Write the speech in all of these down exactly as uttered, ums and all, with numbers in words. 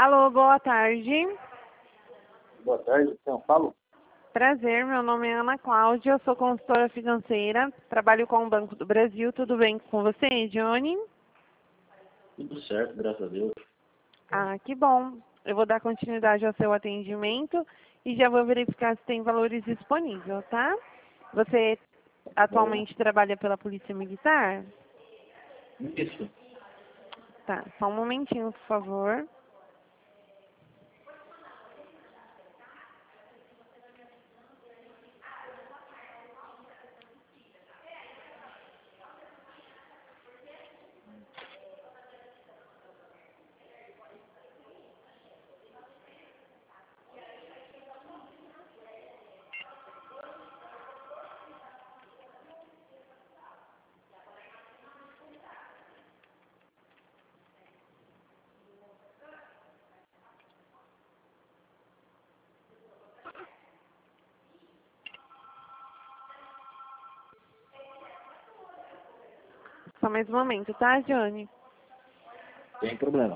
Alô, boa tarde. Boa tarde, então, falo. Prazer, meu nome é Ana Cláudia, eu sou consultora financeira, trabalho com o Banco do Brasil. Tudo bem com você, Johnny? Tudo certo, graças a Deus. Ah, que bom. Eu vou dar continuidade ao seu atendimento e já vou verificar se tem valores disponíveis, tá? Você Bom, atualmente trabalha pela Polícia Militar? isso. Tá, só um momentinho, por favor. Só mais um momento, tá, Johnny? Tem problema.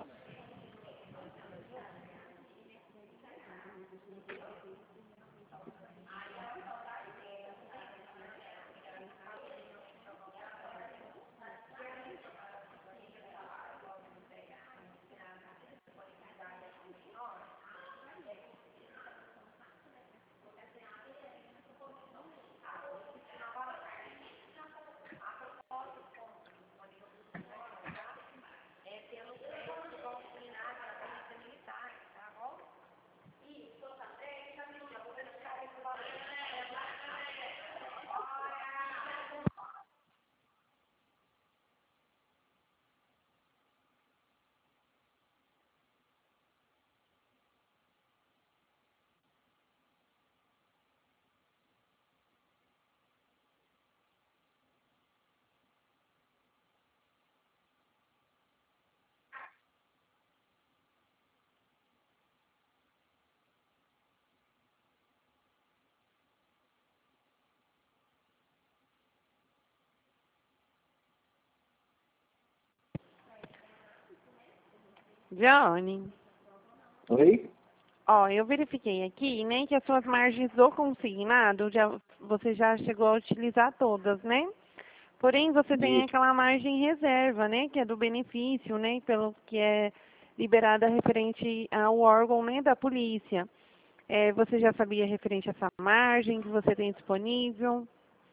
Johnny, Oi? ó, eu verifiquei aqui, né, que as suas margens do consignado, já, você já chegou a utilizar todas, né? Porém, você tem Isso. aquela margem reserva, né, que é do benefício, né, pelo que é liberada referente ao órgão, né, da polícia. É, você já sabia referente a essa margem que você tem disponível?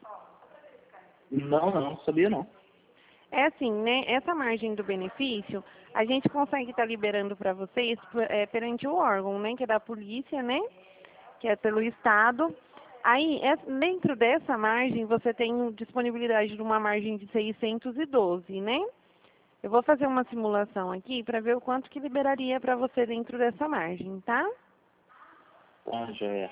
Não, não, sabia não. É assim, né, essa margem do benefício, a gente consegue estar liberando para vocês é, perante o órgão, né, que é da polícia, né, que é pelo Estado. Aí, é- dentro dessa margem, você tem disponibilidade de uma margem de seiscentos e doze, né? Eu vou fazer uma simulação aqui para ver o quanto que liberaria para você dentro dessa margem, tá? Ah, já é.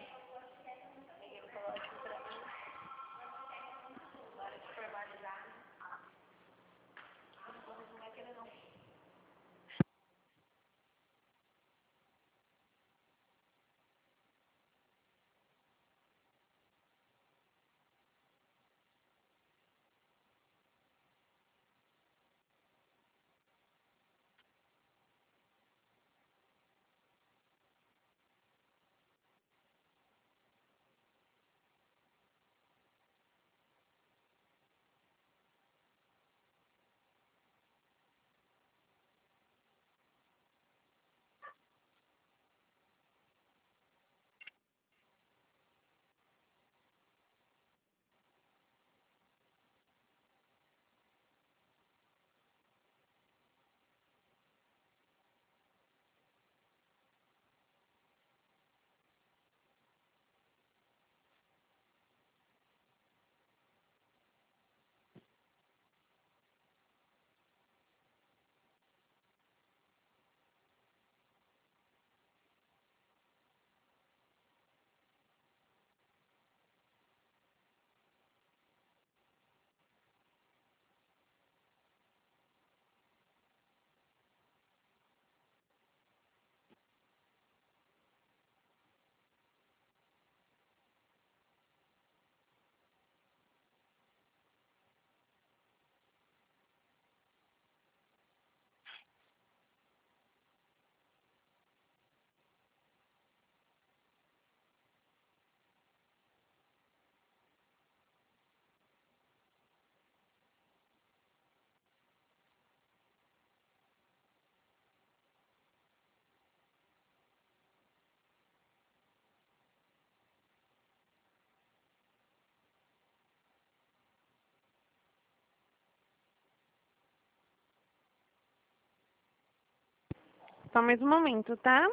Só mais um momento, tá?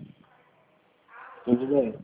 Tudo bem.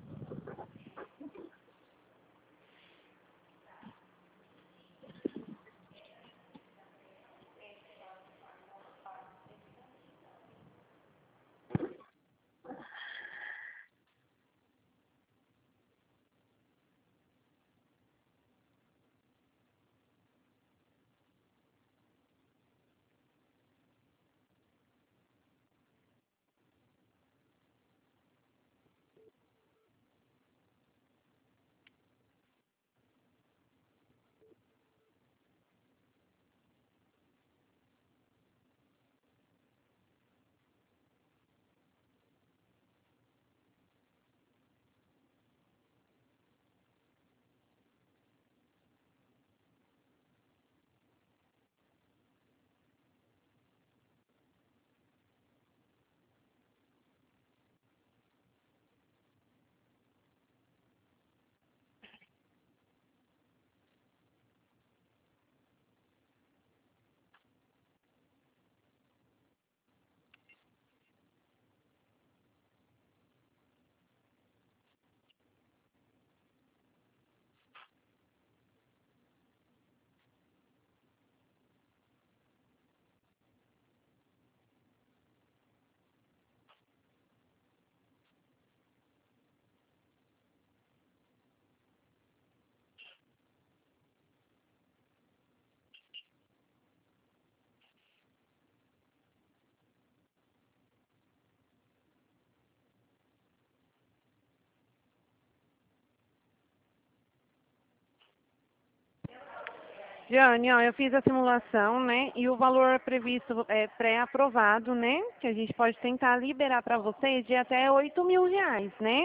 Jane, ó, eu fiz a simulação, né? E o valor previsto é pré-aprovado, né? Que a gente pode tentar liberar para vocês de até oito mil reais, né?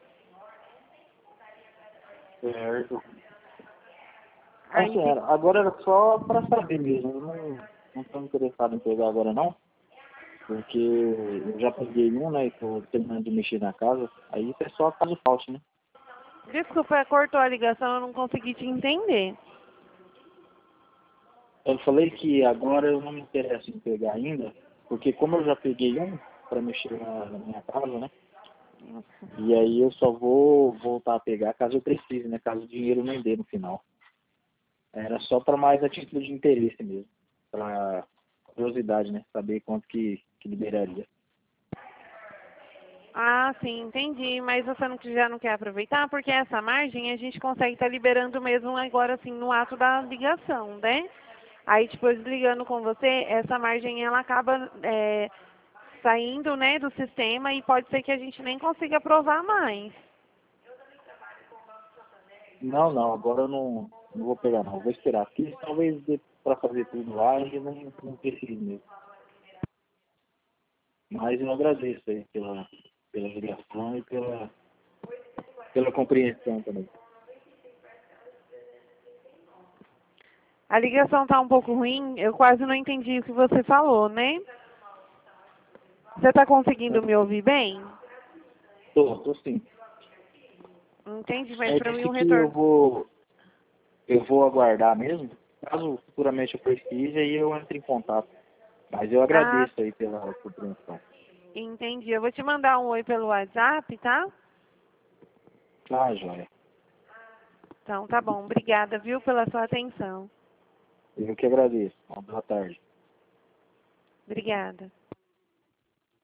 Certo. Ah, Aí senhora, agora era só para saber mesmo. Eu não não estou interessado em pegar agora não, porque eu já peguei um, né, e estou terminando de mexer na casa. Aí é só caso falte, né? desculpa, cortou a ligação, eu não consegui te entender. Eu falei que agora eu não me interesso em pegar ainda, porque como eu já peguei um para mexer na, na minha casa, né? E aí eu só vou voltar a pegar caso eu precise, né? Caso o dinheiro não dê no final. Era só para mais a título de interesse mesmo. Para curiosidade, né? Saber quanto que, que liberaria. Ah, sim, entendi. Mas você não, já não quer aproveitar? Porque essa margem a gente consegue estar liberando mesmo agora, assim, no ato da ligação, né? Aí, depois, ligando com você, essa margem, ela acaba é, saindo, né, do sistema e pode ser que a gente nem consiga aprovar mais. Não, não, agora eu não, não vou pegar não. Vou esperar. Porque talvez para fazer tudo lá e não, não precise mesmo. Mas eu agradeço aí pela, pela ligação e pela, pela compreensão também. A ligação está um pouco ruim, eu quase não entendi o que você falou, né? Você está conseguindo me ouvir bem? Tô, tô sim. Entendi, mas É, para mim disse um que eu retorno. vou, eu vou aguardar mesmo. Caso futuramente eu precise, aí eu entro em contato. Mas eu Ah, agradeço aí pela compreensão. entendi. Eu vou te mandar um oi pelo WhatsApp, tá? Ah, joia. Então, tá bom. Obrigada, viu, pela sua atenção. Eu que agradeço. Uma boa tarde. Obrigada.